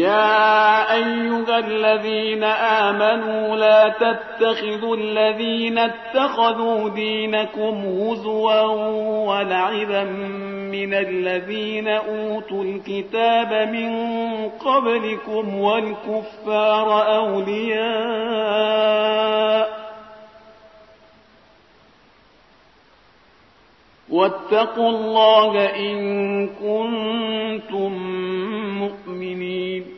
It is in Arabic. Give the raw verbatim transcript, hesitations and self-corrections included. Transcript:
يا أيها الذين آمنوا لا تتخذوا الذين اتخذوا دينكم هزوا ولعبا من الذين أوتوا الكتاب من قبلكم والكفار أولياء واتقوا الله إن كنتم مؤمنين